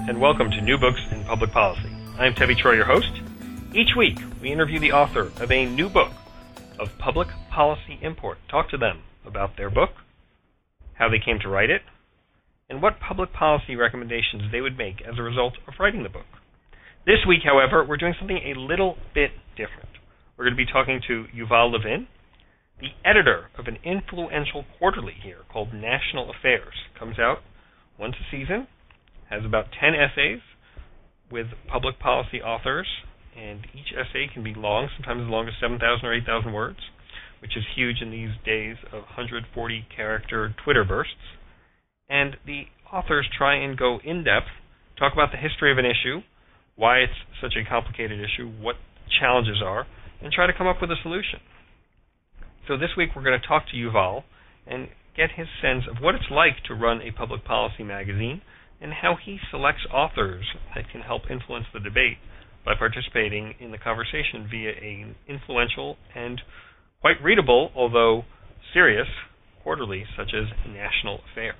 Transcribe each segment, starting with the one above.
and welcome to New Books in Public Policy. I'm Tevi Troy, your host. Each week, we interview the author of a new book of public policy import. Talk to them about their book, how they came to write it, and what public policy recommendations they would make as a result of writing the book. This week, however, we're doing something a little bit different. We're going to be talking to Yuval Levin, the editor of an influential quarterly here called National Affairs. Comes out once a season, has about 10 essays with public policy authors, and each essay can be long, sometimes as long as 7,000 or 8,000 words, which is huge in these days of 140-character Twitter bursts. And the authors try and go in-depth, talk about the history of an issue, why it's such a complicated issue, what challenges are, and try to come up with a solution. So this week we're going to talk to Yuval and get his sense of what it's like to run a public policy magazine and how he selects authors that can help influence the debate by participating in the conversation via an influential and quite readable, although serious, quarterly such as National Affairs.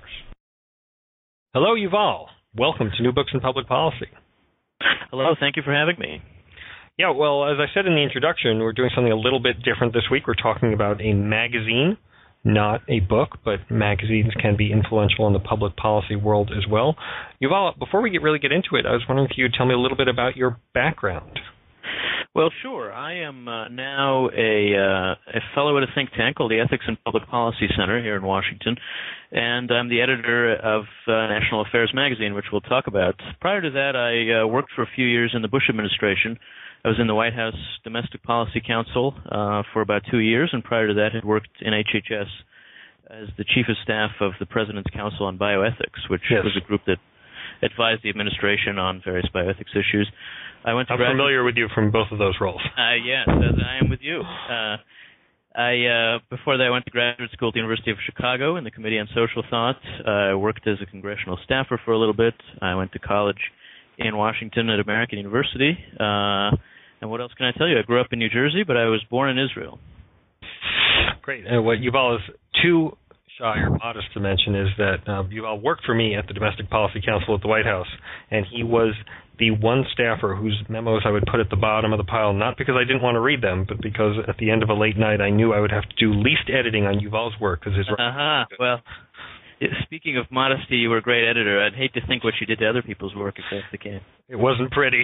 Hello, Yuval. Welcome to New Books in Public Policy. Hello, thank you for having me. Yeah, well, as I said in the introduction, we're doing something a little bit different this week. We're talking about a magazine, not a book, but magazines can be influential in the public policy world as well. Yuval, before we really get into it, I was wondering if you would tell me a little bit about your background. Well, sure. I am now a fellow at a think tank called the Ethics and Public Policy Center here in Washington, and I'm the editor of National Affairs magazine, which we'll talk about. Prior to that, I worked for a few years in the Bush administration. I was in the White House Domestic Policy Council for about 2 years, and prior to that had worked in HHS as the Chief of Staff of the President's Council on Bioethics, which was a group that advised the administration on various bioethics issues. I'm familiar with you from both of those roles. Yes, as I am with you. Before that, I went to graduate school at the University of Chicago in the Committee on Social Thought. I worked as a congressional staffer for a little bit. I went to college in Washington at American University. And what else can I tell you? I grew up in New Jersey, but I was born in Israel. Great. And what Yuval is too shy or modest to mention is that Yuval worked for me at the Domestic Policy Council at the White House, and he was the one staffer whose memos I would put at the bottom of the pile, not because I didn't want to read them, but because at the end of a late night I knew I would have to do least editing on Yuval's work. Well, speaking of modesty, you were a great editor. I'd hate to think what you did to other people's work if that's the case. It wasn't pretty.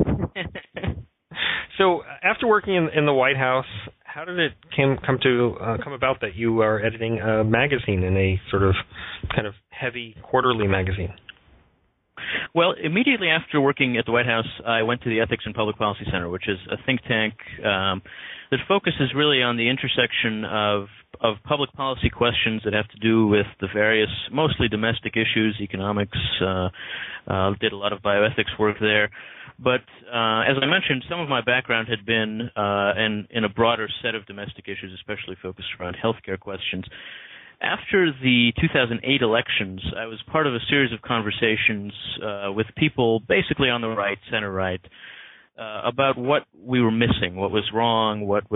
So after working in the White House, how did it come about that you are editing a magazine in a sort of kind of heavy quarterly magazine? Well, immediately after working at the White House, I went to the Ethics and Public Policy Center, which is a think tank that focuses really on the intersection of public policy questions that have to do with the various, mostly domestic issues, economics, did a lot of bioethics work there. But as I mentioned, some of my background had been in a broader set of domestic issues, especially focused around healthcare questions. After the 2008 elections, I was part of a series of conversations with people basically on the right, center right, about what we were missing, what was wrong, what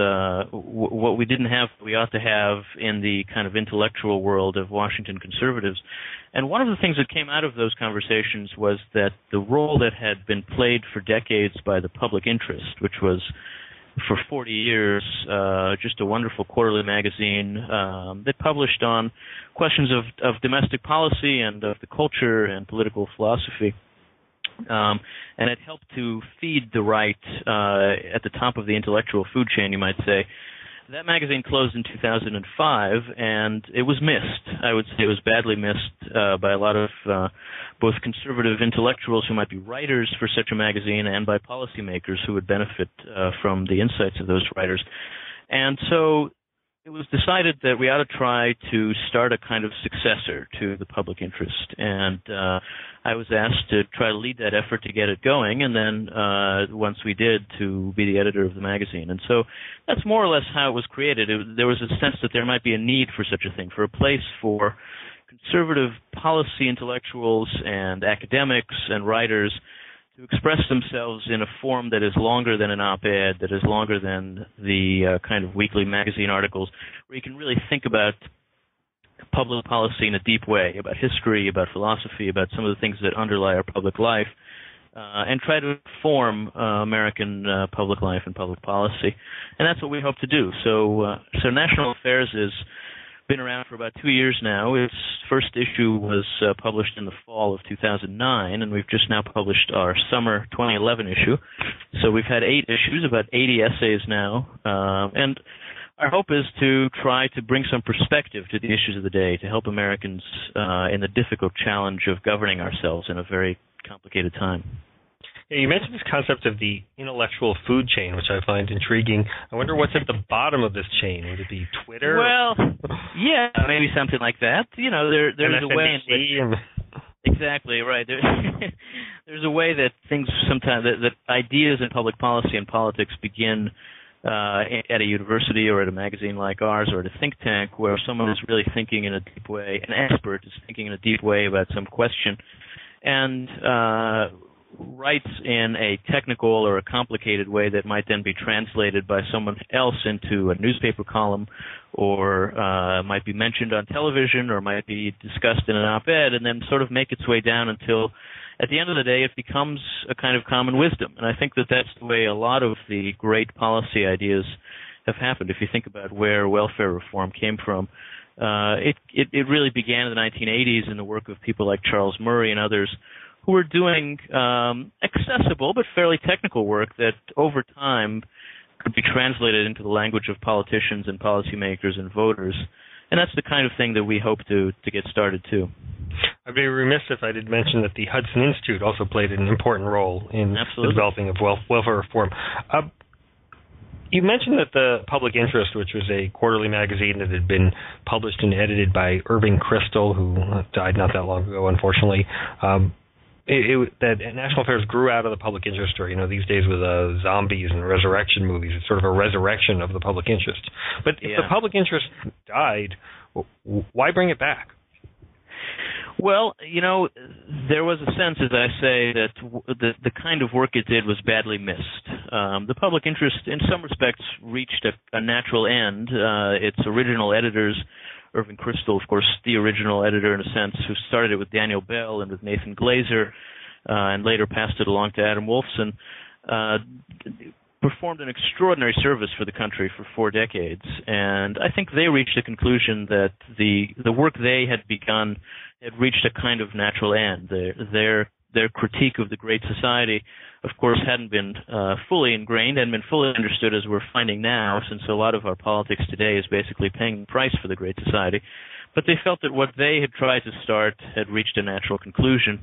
we didn't have, we ought to have in the kind of intellectual world of Washington conservatives. And one of the things that came out of those conversations was that the role that had been played for decades by the public interest, which was for 40 years, just a wonderful quarterly magazine that published on questions of domestic policy and of the culture and political philosophy. And it helped to feed the right at the top of the intellectual food chain, you might say. That magazine closed in 2005, and it was missed. I would say it was badly missed by a lot of both conservative intellectuals who might be writers for such a magazine and by policymakers who would benefit from the insights of those writers. And so it was decided that we ought to try to start a kind of successor to the public interest. And I was asked to try to lead that effort to get it going, and then once we did, to be the editor of the magazine. And so that's more or less how it was created. There was a sense that there might be a need for such a thing, for a place for conservative policy intellectuals and academics and writers to express themselves in a form that is longer than an op-ed, that is longer than the kind of weekly magazine articles, where you can really think about public policy in a deep way, about history, about philosophy, about some of the things that underlie our public life, and try to inform American public life and public policy. And that's what we hope to do. So National Affairs has been around for about 2 years now. Its first issue was published in the fall of 2009, and we've just now published our summer 2011 issue. So we've had 8 issues, about 80 essays now, and our hope is to try to bring some perspective to the issues of the day, to help Americans in the difficult challenge of governing ourselves in a very complicated time. Yeah, you mentioned this concept of the intellectual food chain, which I find intriguing. I wonder what's at the bottom of this chain. Would it be Twitter? Well, yeah, maybe something like that. You know, there's a way in which... Exactly, right. There's a way that things sometimes, that ideas in public policy and politics begin at a university or at a magazine like ours or at a think tank where someone is really thinking in a deep way, an expert is thinking in a deep way about some question, and writes in a technical or a complicated way that might then be translated by someone else into a newspaper column or might be mentioned on television or might be discussed in an op-ed and then sort of make its way down until at the end of the day it becomes a kind of common wisdom. And I think that that's the way a lot of the great policy ideas have happened. If you think about where welfare reform came from, it really began in the 1980s in the work of people like Charles Murray and others who were doing accessible but fairly technical work that over time could be translated into the language of politicians and policymakers and voters. And that's the kind of thing that we hope to get started too. I'd be remiss if I did mention that the Hudson Institute also played an important role in the developing of welfare reform. You mentioned that the Public Interest, which was a quarterly magazine that had been published and edited by Irving Kristol, who died not that long ago, unfortunately, that National Affairs grew out of the public interest story. These days with zombies and resurrection movies, it's sort of a resurrection of the public interest. But if the public interest died, why bring it back? Well, there was a sense, as I say, that the kind of work it did was badly missed. The public interest, in some respects, reached a natural end. Its original editors, Irving Kristol, of course, the original editor in a sense, who started it with Daniel Bell and with Nathan Glazer, and later passed it along to Adam Wolfson, performed an extraordinary service for the country for 4 decades. And I think they reached the conclusion that the work they had begun had reached a kind of natural end. Their critique of the Great Society, of course, hadn't been fully ingrained, hadn't been fully understood as we're finding now, since a lot of our politics today is basically paying the price for the Great Society. But they felt that what they had tried to start had reached a natural conclusion.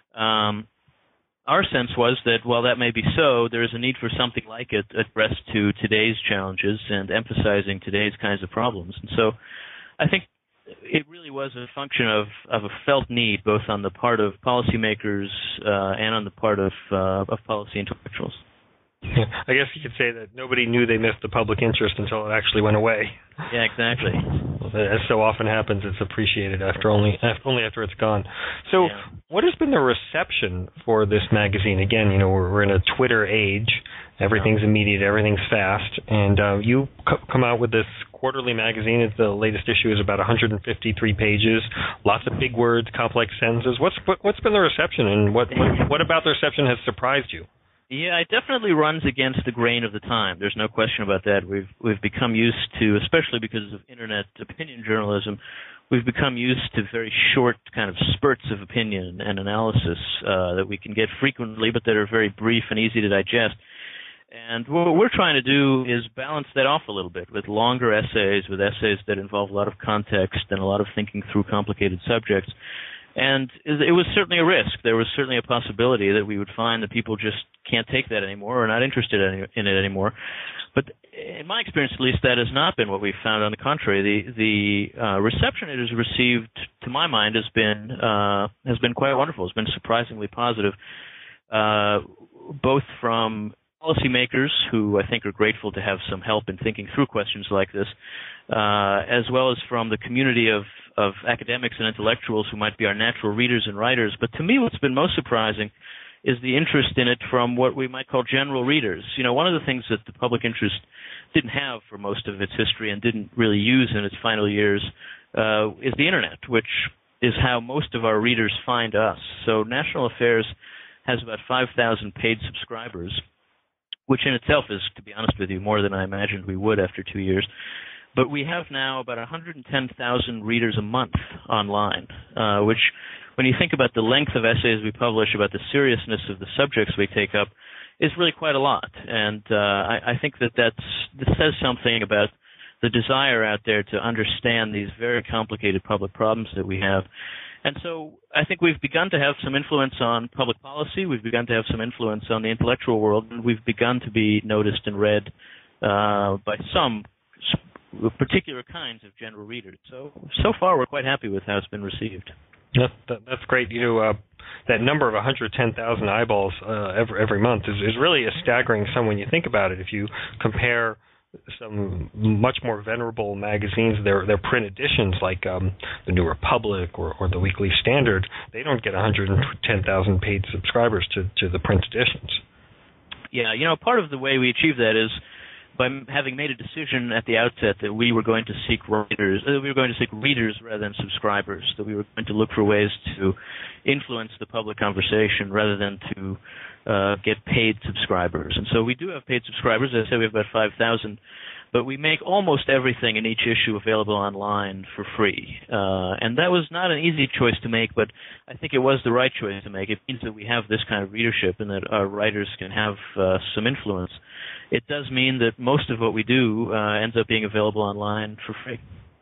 Our sense was that while that may be so, there is a need for something like it addressed to today's challenges and emphasizing today's kinds of problems. And so I think it really was a function of a felt need, both on the part of policymakers and on the part of policy intellectuals. Yeah, I guess you could say that nobody knew they missed the public interest until it actually went away. Yeah, exactly. As so often happens, it's appreciated only after it's gone. So, What has been the reception for this magazine? Again, we're in a Twitter age. Everything's immediate, everything's fast, and you come out with this quarterly magazine. The latest issue is about 153 pages, lots of big words, complex sentences. What's been the reception, and what about the reception has surprised you? Yeah, it definitely runs against the grain of the time. There's no question about that. We've become used to, especially because of internet opinion journalism, we've become used to very short kind of spurts of opinion and analysis that we can get frequently, but that are very brief and easy to digest. And what we're trying to do is balance that off a little bit with longer essays, with essays that involve a lot of context and a lot of thinking through complicated subjects. And it was certainly a risk. There was certainly a possibility that we would find that people just can't take that anymore or are not interested in it anymore. But in my experience, at least, that has not been what we've found. On the contrary, the reception it has received, to my mind, has been quite wonderful. It's been surprisingly positive, both from policymakers who I think are grateful to have some help in thinking through questions like this, as well as from the community of academics and intellectuals who might be our natural readers and writers. But to me, what's been most surprising is the interest in it from what we might call general readers. One of the things that the public interest didn't have for most of its history and didn't really use in its final years is the Internet, which is how most of our readers find us. So National Affairs has about 5,000 paid subscribers, which in itself is, to be honest with you, more than I imagined we would after 2 years. But we have now about 110,000 readers a month online, which, when you think about the length of essays we publish, about the seriousness of the subjects we take up, is really quite a lot. And I think that this says something about the desire out there to understand these very complicated public problems that we have. And so I think we've begun to have some influence on public policy, we've begun to have some influence on the intellectual world, and we've begun to be noticed and read by some particular kinds of general readers. So far we're quite happy with how it's been received. Yeah, that's great. That number of 110,000 eyeballs every month is really a staggering sum when you think about it. If you compare some much more venerable magazines, their print editions like the New Republic or the Weekly Standard, they don't get 110,000 paid subscribers to the print editions. Yeah, part of the way we achieve that is by having made a decision at the outset that we were going to seek readers rather than subscribers, that we were going to look for ways to influence the public conversation rather than to get paid subscribers. And so we do have paid subscribers. As I said, we have about 5,000, but we make almost everything in each issue available online for free. And that was not an easy choice to make, but I think it was the right choice to make. It means that we have this kind of readership and that our writers can have some influence. It does mean that most of what we do ends up being available online for free.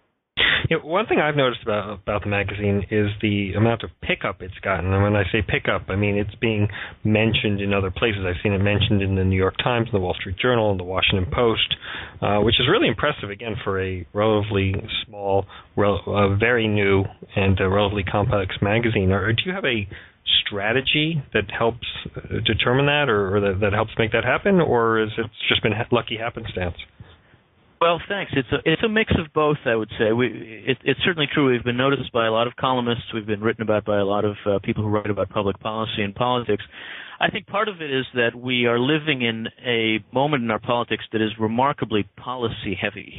One thing I've noticed about the magazine is the amount of pickup it's gotten. And when I say pickup, I mean it's being mentioned in other places. I've seen it mentioned in the New York Times, the Wall Street Journal, and the Washington Post, which is really impressive, again, for a relatively small, very new, and relatively complex magazine. Do you have a strategy that helps determine that, or that helps make that happen, or is it just been lucky happenstance? Well, thanks. It's a mix of both, I would say. It's certainly true. We've been noticed by a lot of columnists. We've been written about by a lot of people who write about public policy and politics. I think part of it is that we are living in a moment in our politics that is remarkably policy-heavy,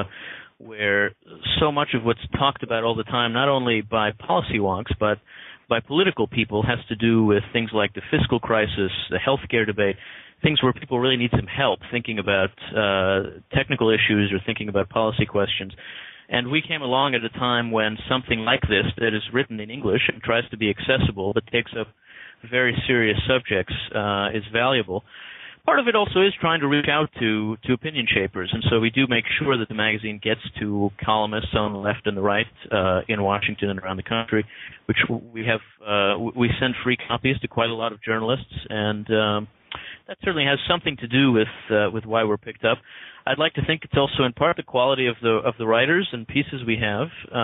where so much of what's talked about all the time, not only by policy wonks, but by political people, has to do with things like the fiscal crisis, the healthcare debate, things where people really need some help thinking about technical issues or thinking about policy questions. And we came along at a time when something like this that is written in English and tries to be accessible but takes up very serious subjects is valuable. Part of it also is trying to reach out to opinion shapers, and so we do make sure that the magazine gets to columnists on the left and the right in Washington and around the country, which we have. We send free copies to quite a lot of journalists, and that certainly has something to do with why we're picked up. I'd like to think it's also in part the quality of the writers and pieces we have,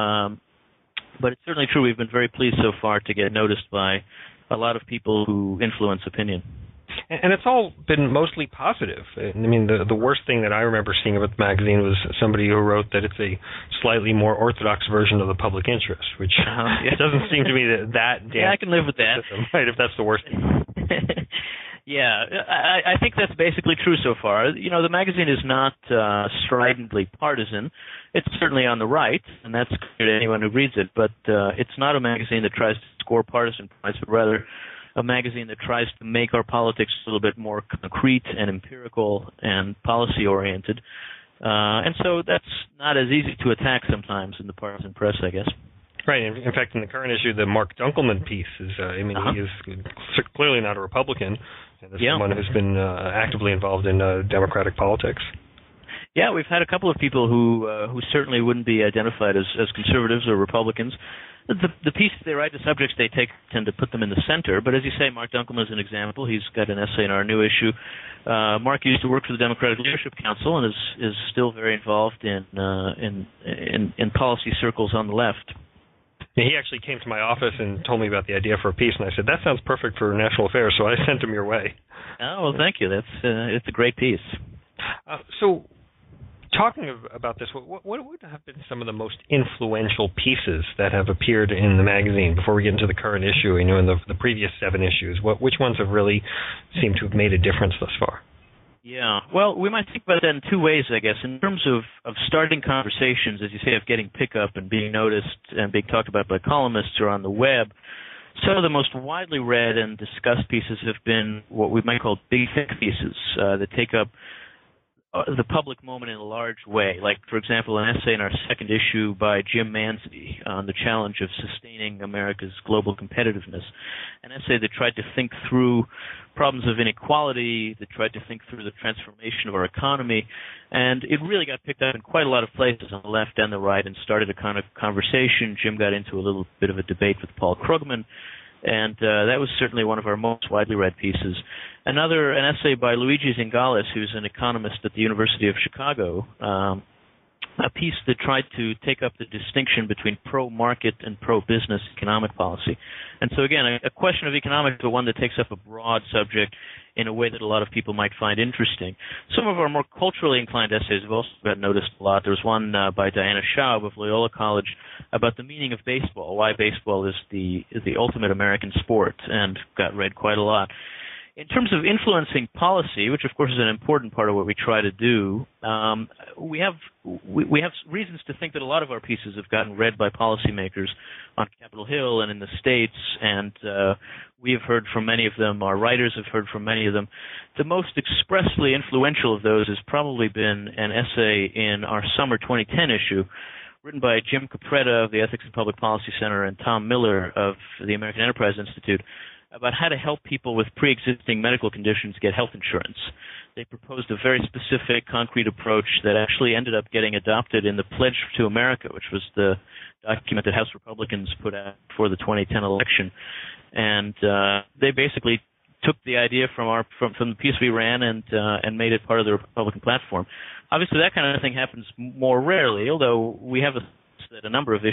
but it's certainly true we've been very pleased so far to get noticed by a lot of people who influence opinion. And it's all been mostly positive. I mean, the worst thing that I remember seeing about the magazine was somebody who wrote that it's a slightly more orthodox version of the public interest, which it doesn't seem to me that damn. Yeah, I can live with that. Right, if that's the worst thing. Yeah, I think that's basically true so far. The magazine is not stridently partisan. It's certainly on the right, and that's clear to anyone who reads it, but it's not a magazine that tries to score partisan points, but rather a magazine that tries to make our politics a little bit more concrete and empirical and policy-oriented. And so that's not as easy to attack sometimes in the partisan press, I guess. Right. In fact, in the current issue, the Mark Dunkelman piece is, he is clearly not a Republican, and is someone who's been actively involved in Democratic politics. Yeah, we've had a couple of people who certainly wouldn't be identified as conservatives or Republicans. The pieces they write, the subjects they take, tend to put them in the center. But as you say, Mark Dunkelman is an example. He's got an essay in our new issue. Mark used to work for the Democratic Leadership Council and is still very involved in policy circles on the left. He actually came to my office and told me about the idea for a piece, and I said, that sounds perfect for National Affairs, so I sent him your way. Oh, well, thank you. It's a great piece. So, talking about this, what would have been some of the most influential pieces that have appeared in the magazine before we get into the current issue, in the previous 7 issues? Which ones have really seemed to have made a difference thus far? Yeah. Well, we might think about that in two ways, I guess. In terms of starting conversations, as you say, of getting pickup and being noticed and being talked about by columnists or on the web, some of the most widely read and discussed pieces have been what we might call big thick pieces that take up the public moment in a large way. Like, for example, an essay in our second issue by Jim Manzi on the challenge of sustaining America's global competitiveness, an essay that tried to think through problems of inequality, that tried to think through the transformation of our economy, and it really got picked up in quite a lot of places on the left and the right and started a kind of conversation. Jim got into a little bit of a debate with Paul Krugman, and that was certainly one of our most widely read pieces. An essay by Luigi Zingales, who's an economist at the University of Chicago, a piece that tried to take up the distinction between pro-market and pro-business economic policy. And so again, a question of economics, but one that takes up a broad subject in a way that a lot of people might find interesting. Some of our more culturally inclined essays have also got noticed a lot. There was one by Diana Schaub of Loyola College about the meaning of baseball, why baseball is the ultimate American sport, and got read quite a lot. In terms of influencing policy, which of course is an important part of what we try to do, we have reasons to think that a lot of our pieces have gotten read by policymakers on Capitol Hill and in the States, and we have heard from many of them. Our writers have heard from many of them. The most expressly influential of those has probably been an essay in our summer 2010 issue, written by Jim Capretta of the Ethics and Public Policy Center and Tom Miller of the American Enterprise Institute, about how to help people with pre-existing medical conditions get health insurance. They proposed a very specific, concrete approach that actually ended up getting adopted in the Pledge to America, which was the document that House Republicans put out for the 2010 election. And they basically took the idea from the piece we ran and made it part of the Republican platform. Obviously, that kind of thing happens more rarely, although we have a number of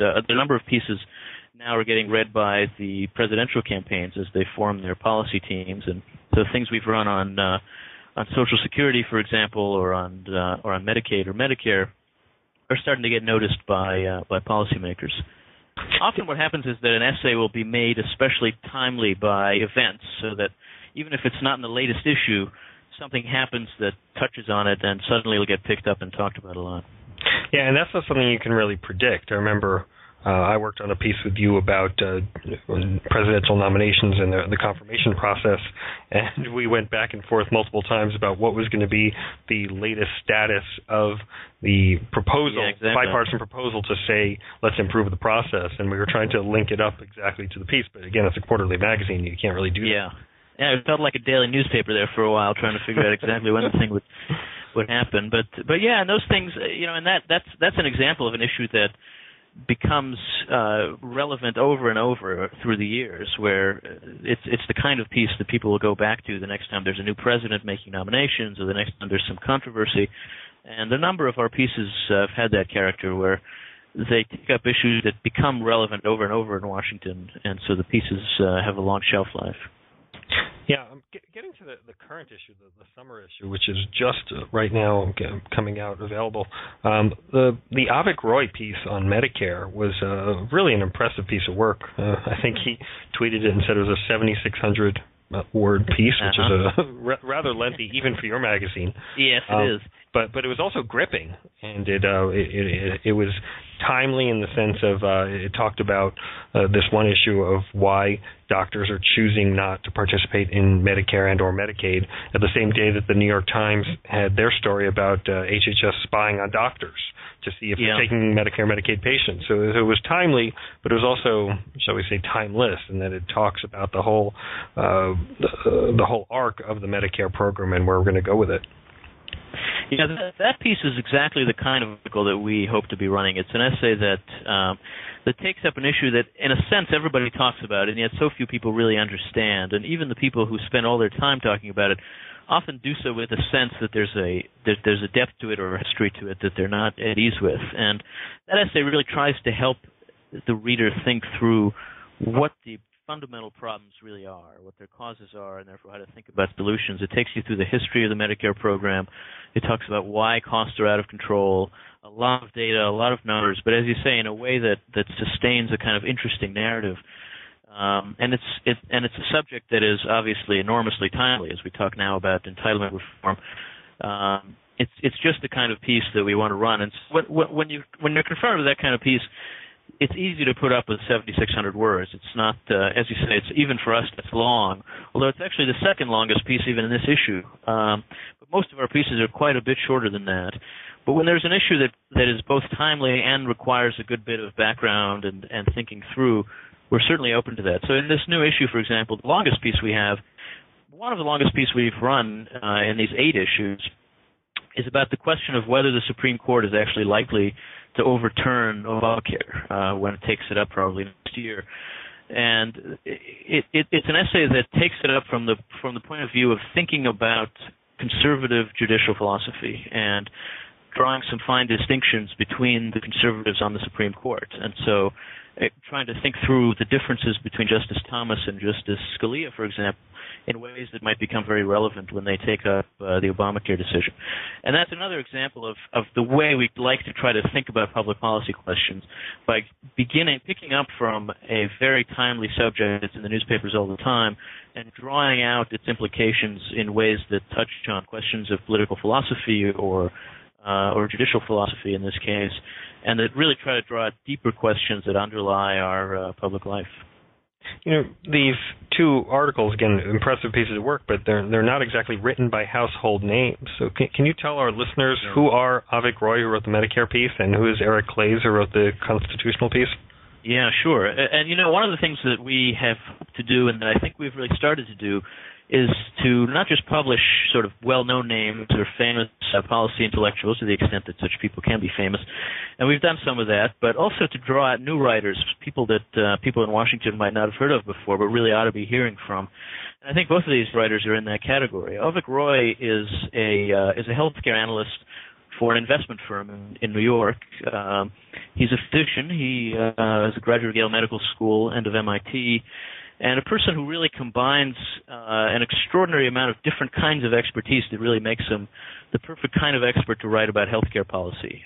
pieces now are getting read by the presidential campaigns as they form their policy teams, and so things we've run on Social Security, for example, or on Medicaid or Medicare, are starting to get noticed by policymakers. Often, what happens is that an essay will be made especially timely by events, so that even if it's not in the latest issue, something happens that touches on it, and suddenly it'll get picked up and talked about a lot. Yeah, and that's not something you can really predict. I remember I worked on a piece with you about presidential nominations and the confirmation process, and we went back and forth multiple times about what was going to be the latest status of the proposal, bipartisan proposal to say, let's improve the process, and we were trying to link it up exactly to the piece. But again, it's a quarterly magazine. You can't really do that. Yeah, it felt like a daily newspaper there for a while, trying to figure out exactly when the thing would happen. But yeah, and those things, and that's an example of an issue that becomes relevant over and over through the years, where it's the kind of piece that people will go back to the next time there's a new president making nominations, or the next time there's some controversy. And a number of our pieces have had that character, where they take up issues that become relevant over and over in Washington, and so the pieces have a long shelf life. Yeah, getting to the current issue, the summer issue, which is just right now coming out available. The Avik Roy piece on Medicare was really an impressive piece of work. I think he tweeted it and said it was a 7,600 word piece, which is rather lengthy even for your magazine. Yes, it is. But it was also gripping, and it was timely in the sense of it talked about this one issue of why doctors are choosing not to participate in Medicare and or Medicaid at the same day that the New York Times had their story about HHS spying on doctors to see if they're taking Medicare and Medicaid patients. So it was timely, but it was also, shall we say, timeless, in that it talks about the whole arc of the Medicare program and where we're going to go with it. Yeah, that piece is exactly the kind of article that we hope to be running. It's an essay that takes up an issue that, in a sense, everybody talks about, and yet so few people really understand. And even the people who spend all their time talking about it often do so with a sense that there's a depth to it or a history to it that they're not at ease with. And that essay really tries to help the reader think through what the fundamental problems really are, what their causes are, and therefore how to think about solutions. It takes you through the history of the Medicare program. It talks about why costs are out of control, a lot of data, a lot of numbers, but as you say, in a way that sustains a kind of interesting narrative. And it's a subject that is obviously enormously timely as we talk now about entitlement reform. It's just the kind of piece that we want to run. And when you're confronted with that kind of piece, it's easy to put up with 7,600 words. It's not, as you say, it's even for us, it's long, although it's actually the second longest piece even in this issue. But most of our pieces are quite a bit shorter than that. But when there's an issue that is both timely and requires a good bit of background and thinking through, we're certainly open to that. So in this new issue, for example, the longest piece we have, one of the longest pieces we've run in these 8 issues, is about the question of whether the Supreme Court is actually likely to overturn Obamacare when it takes it up probably next year. And it's an essay that takes it up from the point of view of thinking about conservative judicial philosophy and drawing some fine distinctions between the conservatives on the Supreme Court. And so trying to think through the differences between Justice Thomas and Justice Scalia, for example, in ways that might become very relevant when they take up the Obamacare decision. And that's another example of the way we like to try to think about public policy questions by picking up from a very timely subject that's in the newspapers all the time and drawing out its implications in ways that touch on questions of political philosophy or judicial philosophy in this case, and that really try to draw out deeper questions that underlie our public life. You know, these 2 articles, again, impressive pieces of work, but they're not exactly written by household names. So can you tell our listeners who are Avik Roy, who wrote the Medicare piece, and who is Eric Claeys, who wrote the constitutional piece? Yeah, sure. And, you know, one of the things that we have to do, and that I think we've really started to do, is to not just publish sort of well-known names or famous policy intellectuals to the extent that such people can be famous, and we've done some of that, but also to draw out new writers, people that people in Washington might not have heard of before, but really ought to be hearing from. And I think both of these writers are in that category. Avik Roy is a healthcare analyst for an investment firm in New York. He's a physician. He is a graduate of Yale Medical School and of MIT, and a person who really combines an extraordinary amount of different kinds of expertise that really makes him the perfect kind of expert to write about healthcare policy.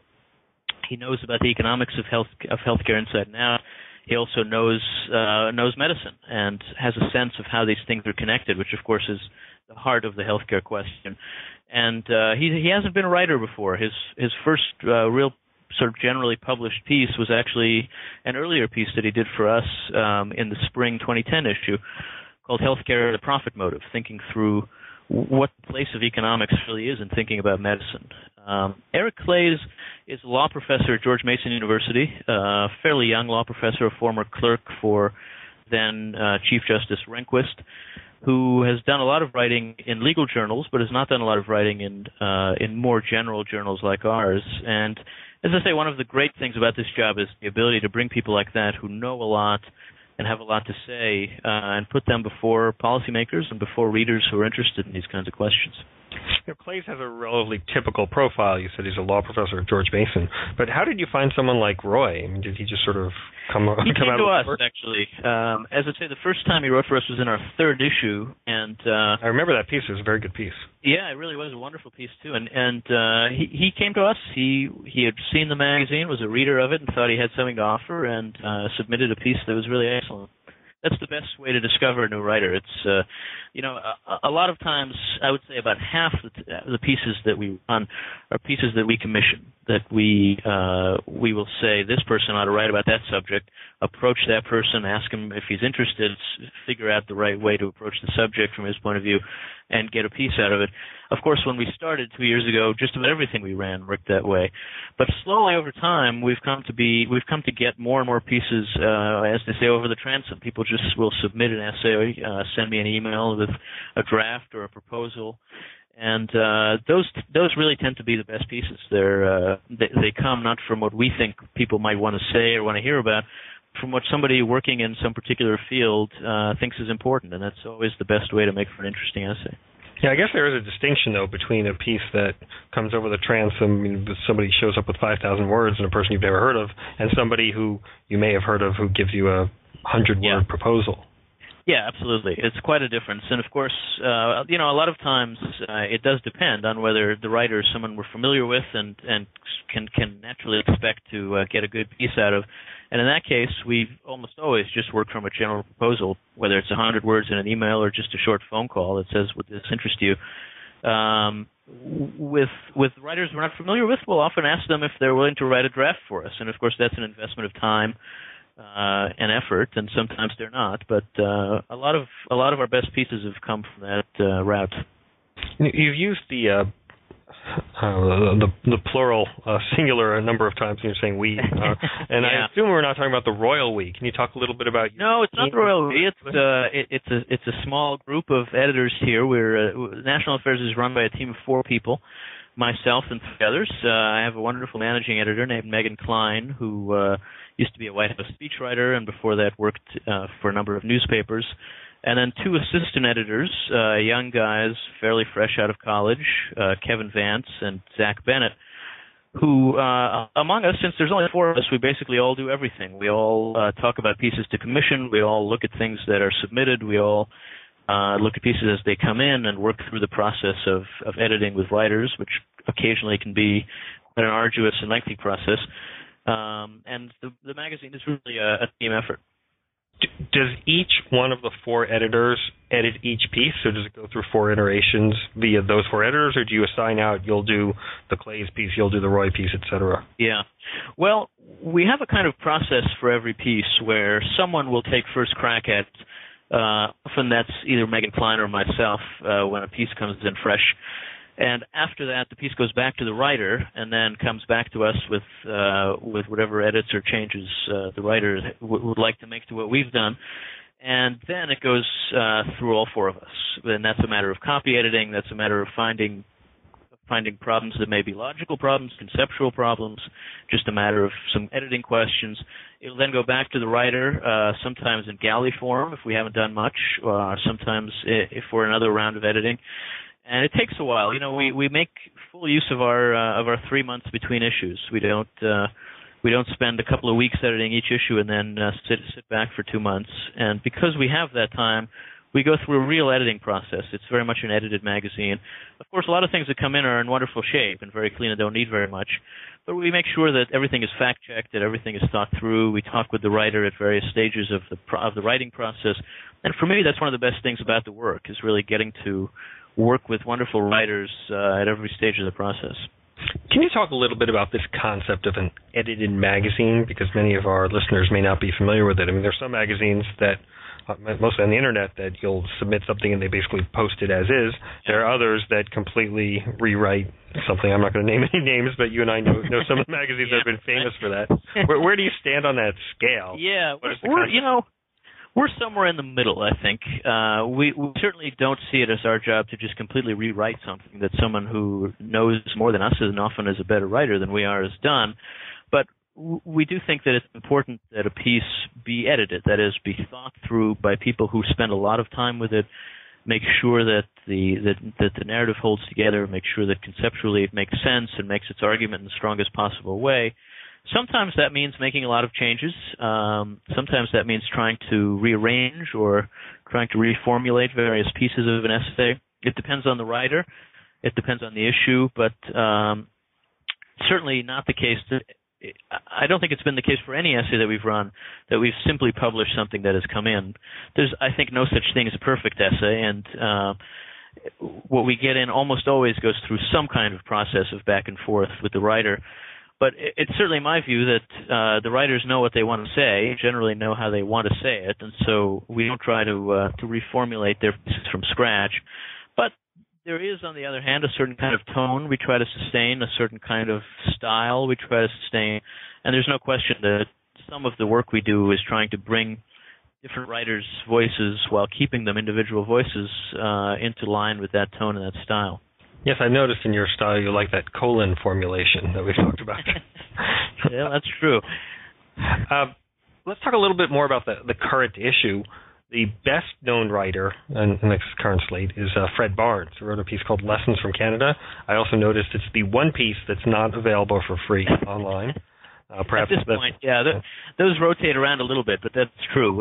He knows about the economics of healthcare inside and out. He also knows medicine and has a sense of how these things are connected, which of course is the heart of the healthcare question. And he hasn't been a writer before. His first real sort of generally published piece was actually an earlier piece that he did for us in the spring 2010 issue called Healthcare: The Profit Motive, thinking through what the place of economics really is in thinking about medicine. Eric Claeys is a law professor at George Mason University, a fairly young law professor, a former clerk for then Chief Justice Rehnquist, who has done a lot of writing in legal journals, but has not done a lot of writing in more general journals like ours. And as I say, one of the great things about this job is the ability to bring people like that who know a lot and have a lot to say and put them before policymakers and before readers who are interested in these kinds of questions. You know, Claeys has a relatively typical profile. You said he's a law professor at George Mason. But how did you find someone like Roy? I mean, did he just sort of come out of the He came to us, actually. As I say, the first time he wrote for us was in our 3rd issue. And I remember that piece. It was a very good piece. Yeah, it really was a wonderful piece, too. And he came to us. He had seen the magazine, was a reader of it, and thought he had something to offer, and submitted a piece that was really excellent. That's the best way to discover a new writer. It's, a lot of times, I would say about half the pieces that we run are pieces that we commission, that we will say, this person ought to write about that subject, approach that person, ask him if he's interested, figure out the right way to approach the subject from his point of view, and get a piece out of it. Of course, when we started 2 years ago, just about everything we ran worked that way. But slowly over time, we've come to get more and more pieces, as they say, over the transom. People just will submit an essay, send me an email with a draft or a proposal, and those really tend to be the best pieces. They come not from what we think people might want to say or want to hear about, from what somebody working in some particular field thinks is important, and that's always the best way to make for an interesting essay. Yeah, I guess there is a distinction, though, between a piece that comes over the transom, somebody shows up with 5,000 words and a person you've never heard of, and somebody who you may have heard of who gives you a 100-word proposal. Yeah, absolutely. It's quite a difference. And, of course, a lot of times it does depend on whether the writer is someone we're familiar with and can naturally expect to get a good piece out of. And in that case, we almost always just work from a general proposal, whether it's 100 words in an email or just a short phone call that says, would this interest you? With writers we're not familiar with, we'll often ask them if they're willing to write a draft for us. And, of course, that's an investment of time and effort, and sometimes they're not. But a lot of our best pieces have come from that route. You've used the plural singular a number of times, and you're saying we. And yeah. I assume we're not talking about the Royal We. Can you talk a little bit about? No, it's not the Royal We. It's a small group of editors here. National Affairs is run by a team of 4 people. Myself and 3 others. I have a wonderful managing editor named Megan Klein, who used to be a White House speechwriter and before that worked for a number of newspapers. And then 2 assistant editors, young guys, fairly fresh out of college, Kevin Vance and Zach Bennett, who, among us, since there's only 4 of us, we basically all do everything. We all talk about pieces to commission. We all look at things that are submitted. We all look at pieces as they come in and work through the process of editing with writers, which occasionally can be an arduous and lengthy process. And the magazine is really a team effort. Does each one of the 4 editors edit each piece, or does it go through 4 iterations via those 4 editors, or do you assign out, you'll do the Clays piece, you'll do the Roy piece, etc.? Yeah. Well, we have a kind of process for every piece where someone will take first crack at it. Often that's either Megan Klein or myself when a piece comes in fresh. And after that, the piece goes back to the writer and then comes back to us with whatever edits or changes the writer would like to make to what we've done. And then it goes through all 4 of us. And that's a matter of copy editing. That's a matter of finding problems that may be logical problems, conceptual problems, just a matter of some editing questions. It'll then go back to the writer, sometimes in galley form if we haven't done much, sometimes if we're another round of editing. And it takes a while. We make full use of our 3 months between issues. We don't spend a couple of weeks editing each issue and then sit back for 2 months. And because we have that time, we go through a real editing process. It's very much an edited magazine. Of course, a lot of things that come in are in wonderful shape and very clean and don't need very much. But we make sure that everything is fact-checked, that everything is thought through. We talk with the writer at various stages of the writing process. And for me, that's one of the best things about the work, is really getting to work with wonderful writers at every stage of the process. Can you talk a little bit about this concept of an edited magazine? Because many of our listeners may not be familiar with it. I mean, there are some magazines that, mostly on the internet, that you'll submit something and they basically post it as is. There are others that completely rewrite something. I'm not going to name any names, but you and I know some of the magazines that have been famous for that. Where do you stand on that scale? Yeah, we're somewhere in the middle, I think. We certainly don't see it as our job to just completely rewrite something that someone who knows more than us and often is a better writer than we are has done. But we do think that it's important that a piece be edited, that is, be thought through by people who spend a lot of time with it, make sure that the narrative holds together, make sure that conceptually it makes sense and makes its argument in the strongest possible way. Sometimes that means making a lot of changes. Sometimes that means trying to rearrange or trying to reformulate various pieces of an essay. It depends on the writer. It depends on the issue, but certainly not the case. I don't think it's been the case for any essay that we've run that we've simply published something that has come in. There's, I think, no such thing as a perfect essay, and what we get in almost always goes through some kind of process of back and forth with the writer. But it's certainly my view that the writers know what they want to say, generally know how they want to say it, and so we don't try to reformulate their pieces from scratch. But there is, on the other hand, a certain kind of tone we try to sustain, a certain kind of style we try to sustain, and there's no question that some of the work we do is trying to bring different writers' voices while keeping them individual voices into line with that tone and that style. Yes, I noticed in your style you like that colon formulation that we've talked about. Yeah, that's true. Let's talk a little bit more about the current issue. The best-known writer in the current slate is Fred Barnes, who wrote a piece called Lessons from Canada. I also noticed it's the one piece that's not available for free online. Perhaps at this point, yeah, those rotate around a little bit, but that's true.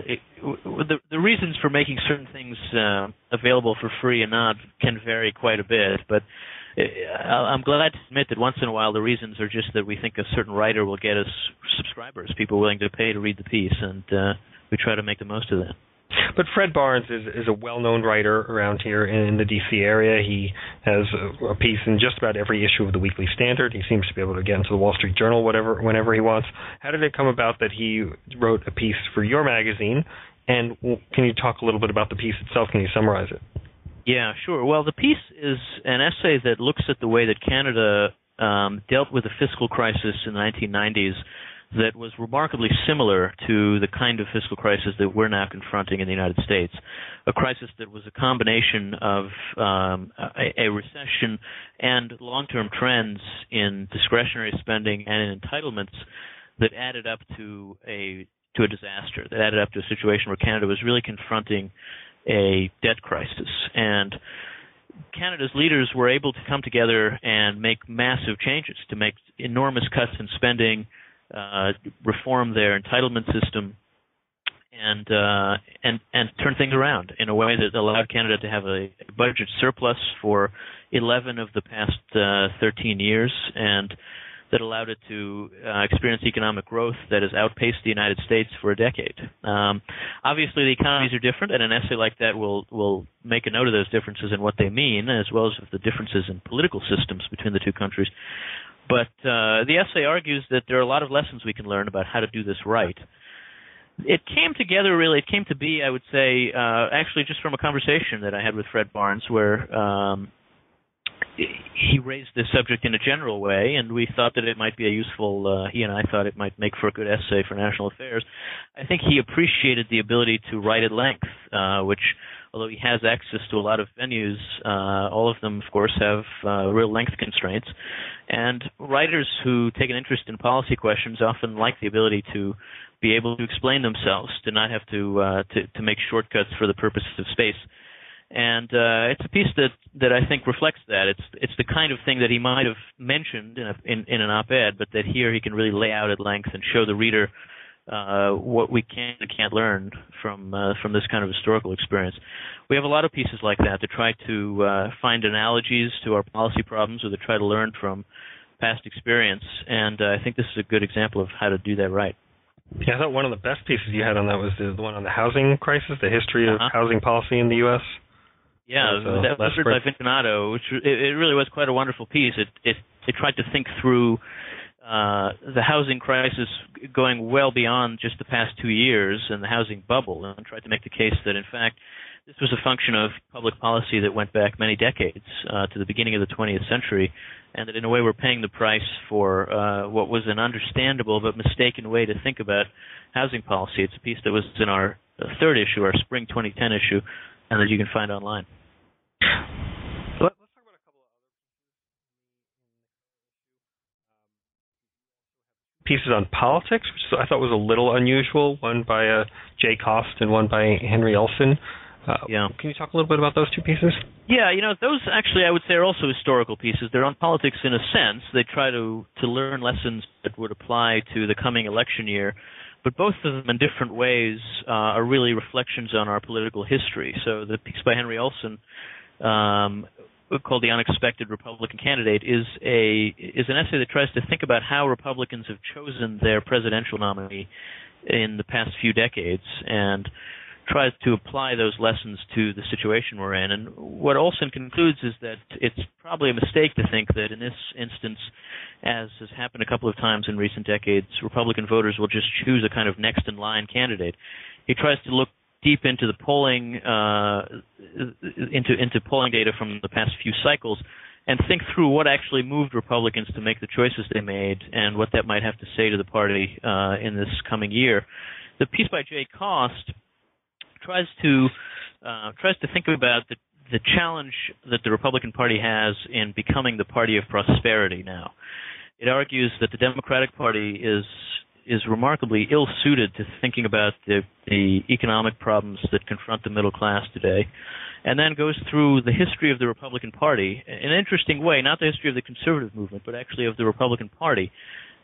The reasons for making certain things available for free and not can vary quite a bit, but I'm glad to admit that once in a while the reasons are just that we think a certain writer will get us subscribers, people willing to pay to read the piece, and we try to make the most of that. But Fred Barnes is a well-known writer around here in the D.C. area. He has a piece in just about every issue of the Weekly Standard. He seems to be able to get into the Wall Street Journal whenever he wants. How did it come about that he wrote a piece for your magazine? And can you talk a little bit about the piece itself? Can you summarize it? Yeah, sure. Well, the piece is an essay that looks at the way that Canada dealt with the fiscal crisis in the 1990s that was remarkably similar to the kind of fiscal crisis that we're now confronting in the United States, a crisis that was a combination of a recession and long-term trends in discretionary spending and in entitlements that added up to a disaster, that added up to a situation where Canada was really confronting a debt crisis. And Canada's leaders were able to come together and make massive changes, to make enormous cuts in spending, reform their entitlement system, and turn things around in a way that allowed Canada to have a budget surplus for 11 of the past 13 years, and that allowed it to experience economic growth that has outpaced the United States for a decade. Obviously, the economies are different, and an essay like that will make a note of those differences and what they mean, as well as the differences in political systems between the two countries. But the essay argues that there are a lot of lessons we can learn about how to do this right. It came together, really, it came to be, I would say, actually just from a conversation that I had with Fred Barnes, where he raised this subject in a general way, and we thought that it might be a useful, he and I thought it might make for a good essay for National Affairs. I think he appreciated the ability to write at length, which, although he has access to a lot of venues, all of them, of course, have real length constraints. And writers who take an interest in policy questions often like the ability to be able to explain themselves, to not have to make shortcuts for the purposes of space. And it's a piece that I think reflects that. It's the kind of thing that he might have mentioned in an op-ed, but that here he can really lay out at length and show the reader what we can and can't learn from this kind of historical experience. We have a lot of pieces like that to try to find analogies to our policy problems, or to try to learn from past experience, and I think this is a good example of how to do that right. Yeah, I thought one of the best pieces you had on that was the one on the housing crisis, the history of housing policy in the U.S. Yeah, that was written by Vintonato, which it really was quite a wonderful piece. It tried to think through the housing crisis going well beyond just the past 2 years and the housing bubble, and tried to make the case that, in fact, this was a function of public policy that went back many decades to the beginning of the 20th century, and that in a way we're paying the price for what was an understandable but mistaken way to think about housing policy. It's a piece that was in our third issue, our spring 2010 issue, and that you can find online. Let's talk about a couple of other pieces on politics, which I thought was a little unusual, one by Jay Cost and one by Henry Elson. Can you talk a little bit about those two pieces? Yeah, those actually I would say are also historical pieces. They're on politics in a sense. They try to learn lessons that would apply to the coming election year, but both of them in different ways are really reflections on our political history. So the piece by Henry Elson, called The Unexpected Republican Candidate, is an essay that tries to think about how Republicans have chosen their presidential nominee in the past few decades, and tries to apply those lessons to the situation we're in. And what Olson concludes is that it's probably a mistake to think that in this instance, as has happened a couple of times in recent decades, Republican voters will just choose a kind of next-in-line candidate. He tries to look deep into the polling, into polling data from the past few cycles, and think through what actually moved Republicans to make the choices they made, and what that might have to say to the party in this coming year. The piece by Jay Cost tries to think about the challenge that the Republican Party has in becoming the party of prosperity now. It argues that the Democratic Party is remarkably ill-suited to thinking about the economic problems that confront the middle class today, and then goes through the history of the Republican Party in an interesting way, not the history of the conservative movement, but actually of the Republican Party,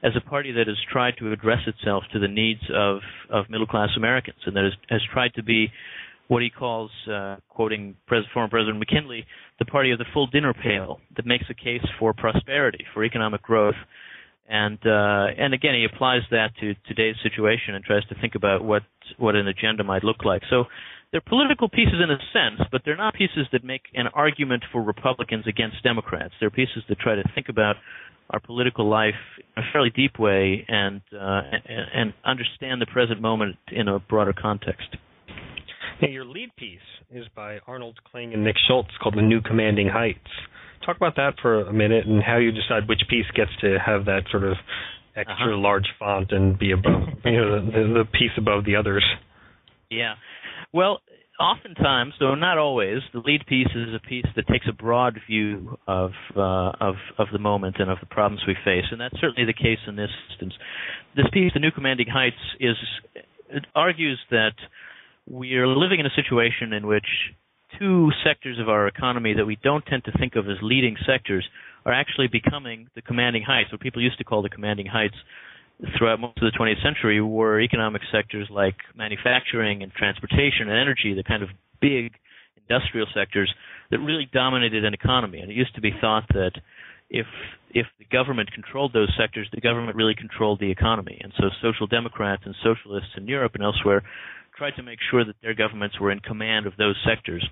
as a party that has tried to address itself to the needs of middle-class Americans, and that has tried to be what he calls, quoting former President McKinley, the party of the full dinner pail that makes a case for prosperity, for economic growth. And again, he applies that to today's situation and tries to think about what an agenda might look like. So they're political pieces in a sense, but they're not pieces that make an argument for Republicans against Democrats. They're pieces that try to think about our political life in a fairly deep way and understand the present moment in a broader context. Now, your lead piece is by Arnold Kling and Nick Schultz, called The New Commanding Heights. Talk about that for a minute and how you decide which piece gets to have that sort of extra large font and be above, the piece above the others. Yeah. Well, oftentimes, though not always, the lead piece is a piece that takes a broad view of the moment and of the problems we face, and that's certainly the case in this instance. This piece, The New Commanding Heights, argues that we are living in a situation in which two sectors of our economy that we don't tend to think of as leading sectors are actually becoming the commanding heights. What people used to call the commanding heights throughout most of the 20th century were economic sectors like manufacturing and transportation and energy, the kind of big industrial sectors that really dominated an economy. And it used to be thought that if the government controlled those sectors, the government really controlled the economy. And so social democrats and socialists in Europe and elsewhere tried to make sure that their governments were in command of those sectors.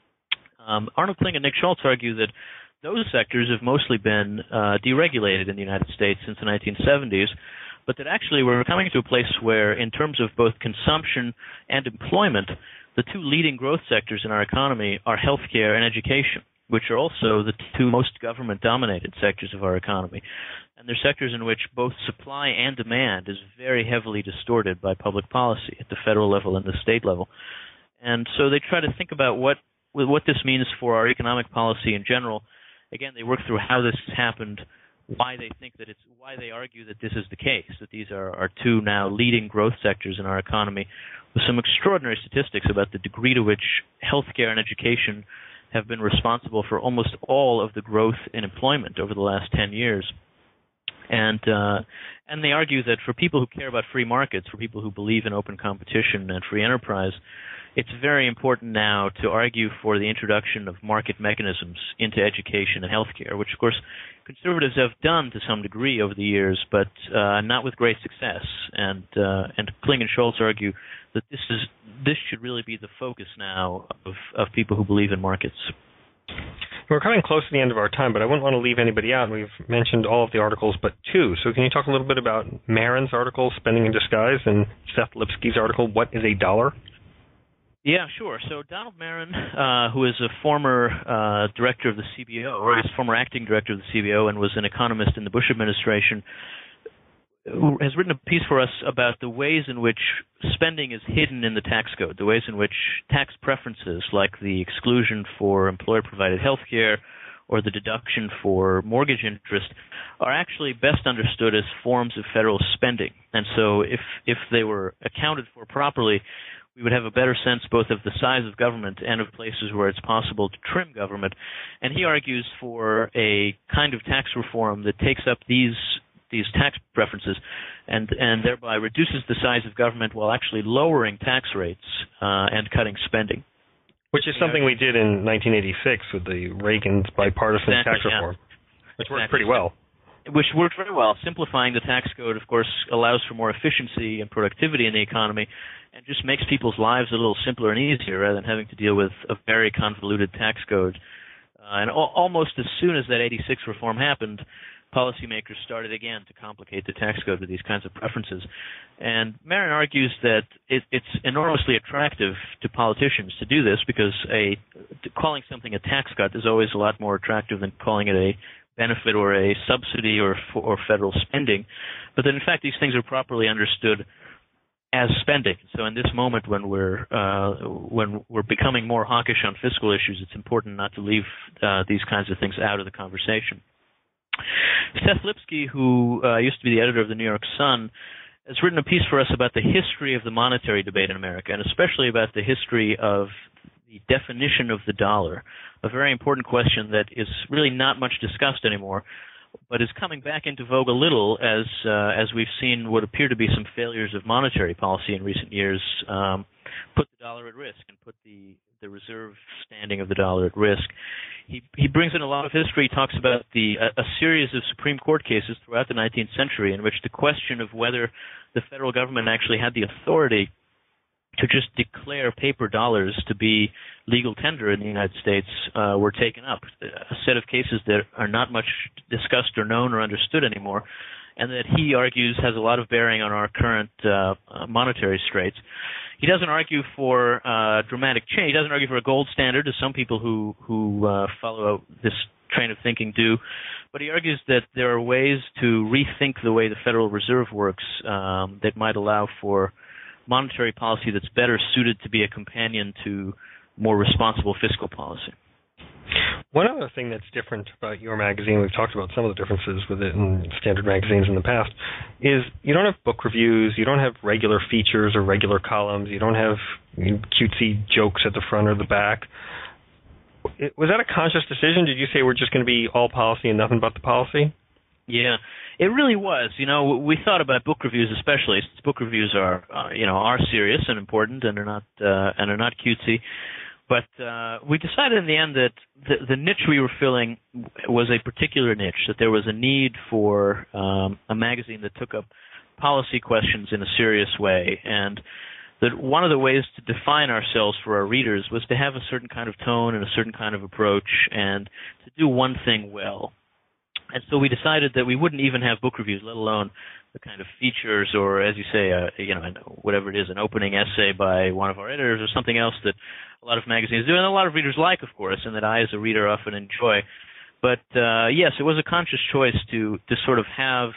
Arnold Kling and Nick Schultz argue that those sectors have mostly been deregulated in the United States since the 1970s, but that actually we're coming to a place where, in terms of both consumption and employment, the two leading growth sectors in our economy are healthcare and education, which are also the two most government-dominated sectors of our economy. And they're sectors in which both supply and demand is very heavily distorted by public policy at the federal level and the state level. And so they try to think about what this means for our economic policy in general. Again, they work through how this has happened, why they argue that this is the case, that these are our two now leading growth sectors in our economy, with some extraordinary statistics about the degree to which healthcare and education have been responsible for almost all of the growth in employment over the last 10 years. And they argue that for people who care about free markets, for people who believe in open competition and free enterprise, it's very important now to argue for the introduction of market mechanisms into education and healthcare, which, of course, conservatives have done to some degree over the years, but not with great success. And Kling and Schultz argue that this should really be the focus now of people who believe in markets. We're coming close to the end of our time, but I wouldn't want to leave anybody out. We've mentioned all of the articles but two. So can you talk a little bit about Marin's article, Spending in Disguise, and Seth Lipsky's article, What is a Dollar? Yeah, sure. So Donald Marin, who is a former director of the CBO, or is former acting director of the CBO and was an economist in the Bush administration, who has written a piece for us about the ways in which spending is hidden in the tax code, the ways in which tax preferences like the exclusion for employer-provided health care or the deduction for mortgage interest are actually best understood as forms of federal spending. And so if they were accounted for properly, we would have a better sense both of the size of government and of places where it's possible to trim government. And he argues for a kind of tax reform that takes up these tax preferences and thereby reduces the size of government while actually lowering tax rates and cutting spending. Which is something we did in 1986 with the Reagan's bipartisan tax reform, which worked pretty well. Which worked very well. Simplifying the tax code, of course, allows for more efficiency and productivity in the economy and just makes people's lives a little simpler and easier rather than having to deal with a very convoluted tax code. And almost as soon as that 86 reform happened, policymakers started again to complicate the tax code with these kinds of preferences. And Marin argues that it's enormously attractive to politicians to do this because calling something a tax cut is always a lot more attractive than calling it a benefit or a subsidy or federal spending. But that, in fact, these things are properly understood as spending. So in this moment when we're becoming more hawkish on fiscal issues, it's important not to leave these kinds of things out of the conversation. Seth Lipsky, who used to be the editor of the New York Sun, has written a piece for us about the history of the monetary debate in America, and especially about the history of the definition of the dollar, a very important question that is really not much discussed anymore. but is coming back into vogue a little as we've seen what appear to be some failures of monetary policy in recent years put the dollar at risk and put the reserve standing of the dollar at risk. He brings in a lot of history. He talks about a series of Supreme Court cases throughout the 19th century in which the question of whether the federal government actually had the authority to just declare paper dollars to be legal tender in the United States were taken up. A set of cases that are not much discussed or known or understood anymore, and that he argues has a lot of bearing on our current monetary straits. He doesn't argue for dramatic change. He doesn't argue for a gold standard, as some people who follow this train of thinking do, but he argues that there are ways to rethink the way the Federal Reserve works that might allow for monetary policy that's better suited to be a companion to more responsible fiscal policy. One other thing that's different about your magazine, we've talked about some of the differences with it in standard magazines in the past, is you don't have book reviews, you don't have regular features or regular columns, you don't have cutesy jokes at the front or the back. Was that a conscious decision? Did you say we're just going to be all policy and nothing but the policy? Yeah, it really was. We thought about book reviews especially. Book reviews are serious and important and are not cutesy. But we decided in the end that the niche we were filling was a particular niche, that there was a need for a magazine that took up policy questions in a serious way, and that one of the ways to define ourselves for our readers was to have a certain kind of tone and a certain kind of approach and to do one thing well. And so we decided that we wouldn't even have book reviews, let alone the kind of features or, as you say, whatever it is, an opening essay by one of our editors or something else that a lot of magazines do, and a lot of readers like, of course, and that I as a reader often enjoy. But yes, it was a conscious choice to sort of have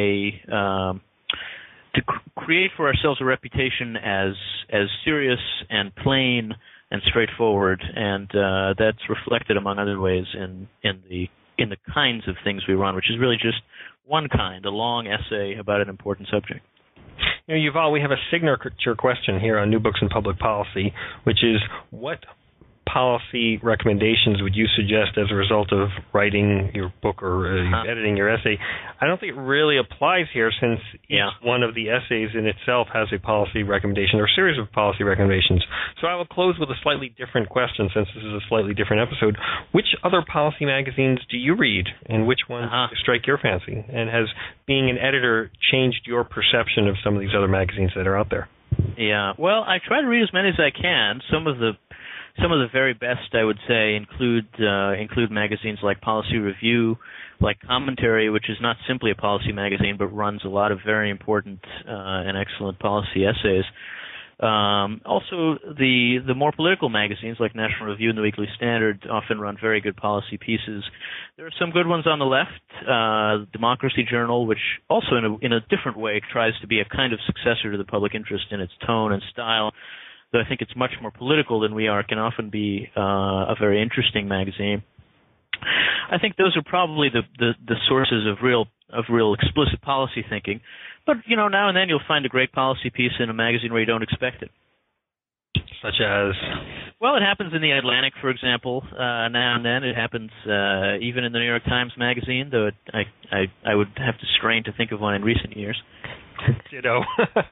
to create for ourselves a reputation as serious and plain and straightforward, and that's reflected, among other ways, in the kinds of things we run, which is really just one kind, a long essay about an important subject. Yuval, we have a signature question here on New Books in Public Policy, which is, what policy recommendations would you suggest as a result of writing your book or editing your essay? I don't think it really applies here, since each one of the essays in itself has a policy recommendation or a series of policy recommendations. So I will close with a slightly different question, since this is a slightly different episode. Which other policy magazines do you read, and which ones strike your fancy? And has being an editor changed your perception of some of these other magazines that are out there? Yeah, well, I try to read as many as I can. Some of the very best, I would say, include magazines like Policy Review, like Commentary, which is not simply a policy magazine but runs a lot of very important and excellent policy essays. Also, the more political magazines like National Review and the Weekly Standard often run very good policy pieces. There are some good ones on the left. Democracy Journal, which also in a different way tries to be a kind of successor to the Public Interest in its tone and style, though I think it's much more political than we are, can often be a very interesting magazine. I think those are probably the sources of real explicit policy thinking. But, now and then you'll find a great policy piece in a magazine where you don't expect it. Such as? Well, it happens in the Atlantic, for example, now and then. It happens even in the New York Times Magazine, though I would have to strain to think of one in recent years. Ditto.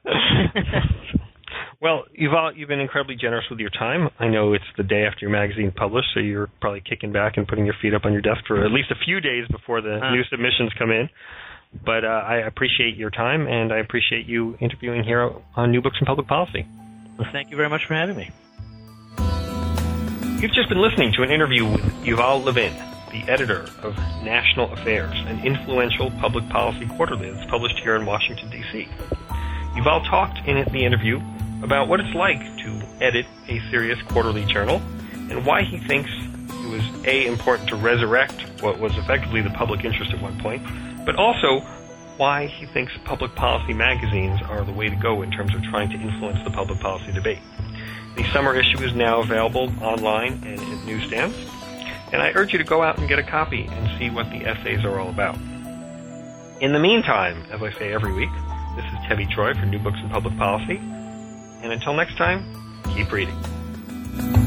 Well, Yuval, you've been incredibly generous with your time. I know it's the day after your magazine published, so you're probably kicking back and putting your feet up on your desk for at least a few days before the new submissions come in. But I appreciate your time, and I appreciate you interviewing here on New Books in Public Policy. Well, thank you very much for having me. You've just been listening to an interview with Yuval Levin, the editor of National Affairs, an influential public policy quarterly that's published here in Washington, D.C. Yuval talked in the interview about what it's like to edit a serious quarterly journal and why he thinks it was, A, important to resurrect what was effectively the public interest at one point, but also why he thinks public policy magazines are the way to go in terms of trying to influence the public policy debate. The summer issue is now available online and at newsstands, and I urge you to go out and get a copy and see what the essays are all about. In the meantime, as I say every week, this is Tevi Troy for New Books in Public Policy, and until next time, keep reading.